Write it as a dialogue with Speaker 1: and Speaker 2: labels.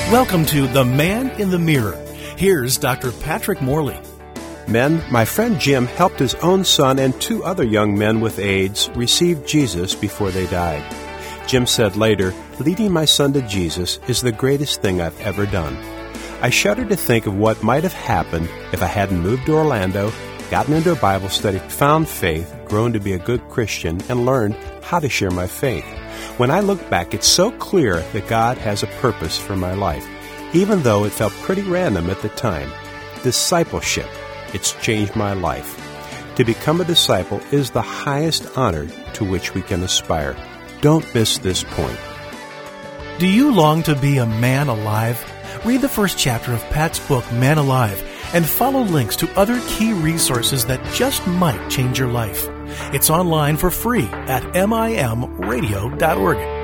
Speaker 1: Welcome to The Man in the Mirror. Here's Dr. Patrick Morley.
Speaker 2: Men, my friend Jim helped his own son and 2 other young men with AIDS receive Jesus before they died. Jim said later, "Leading my son to Jesus is the greatest thing I've ever done." I shudder to think of what might have happened if I hadn't moved to Orlando, gotten into a Bible study, found faith, grown to be a good Christian, and learned how to share my faith. When I look back, it's so clear that God has a purpose for my life, even though it felt pretty random at the time. Discipleship. It's changed my life. To become a disciple is the highest honor to which we can aspire. Don't miss this point.
Speaker 1: Do you long to be a man alive? Read the first chapter of Pat's book, Man Alive, and follow links to other key resources that just might change your life. It's online for free at mimradio.org.